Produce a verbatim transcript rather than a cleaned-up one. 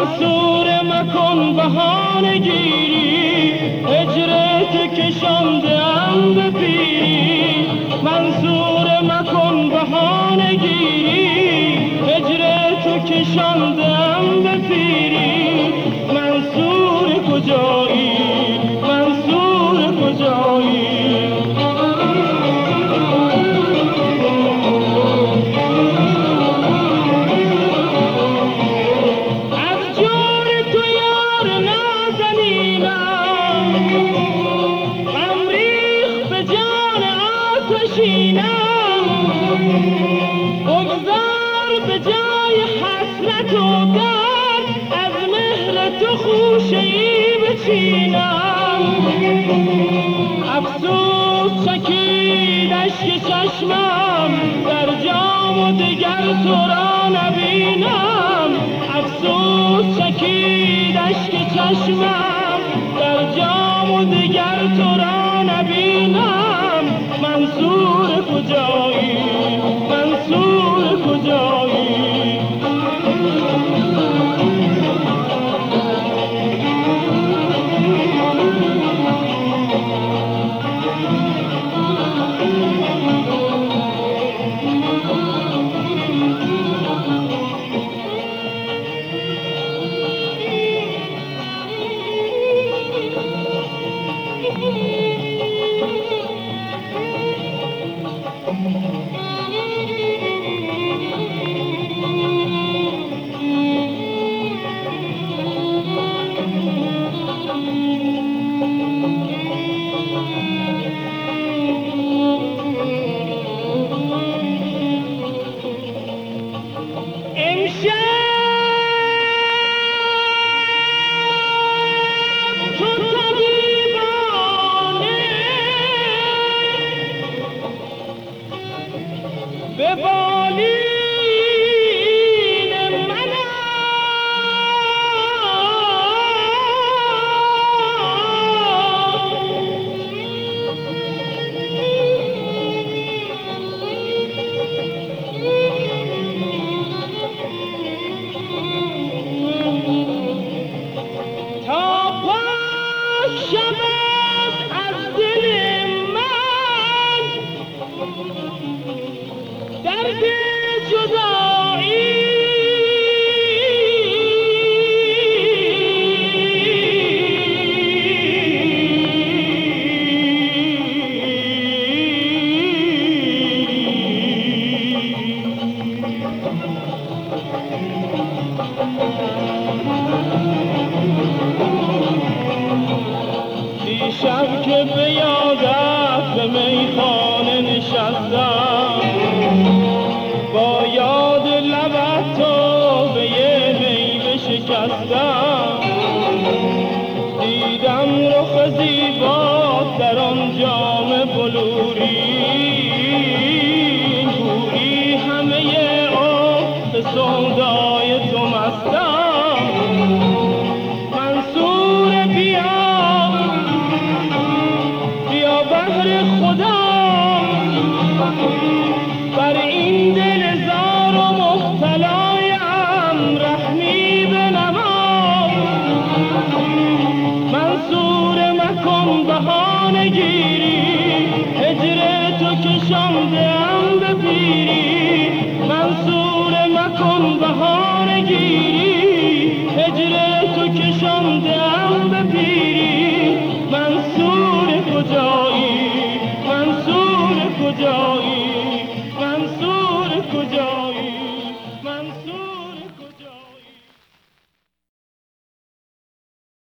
منصور مکن بهانه گیری، هجرت کشاندم به پیری. منصور مکن بهانه گیری، هجرت کشاندم به پیری. منصور کجایی؟ منصور کجایی؟ بگذار به جای حسرت و درد، از مهر تو خوشه ای بچینم. افسوس چکید اشک چشمم، در جام و دگر تو را نبینم. افسوس چکید اشک چشمم، در جام و دگر تو را نبینم. منصور کجایی؟ منصور کجایی؟ به بالین منم تا پاک شود از دل من درد جدایی. دیشب که به یادت به میخانه نشستم، با یاد لبت تو به یه می بشکستم. دیدم رخ زیبات در آن جام بلوری، گویی همه عمر به سودای تو مستم. منصور بیا، بیا بهر خدا بر این دل زار و مبتلایم رحمی بنما. منصور مکن بهانه گیری، هجر تو کشاندم به پیری. منصور مکن بهانه گیری، هجر تو کشاندم به پیری. منصور کجایی؟ منصور کجایی؟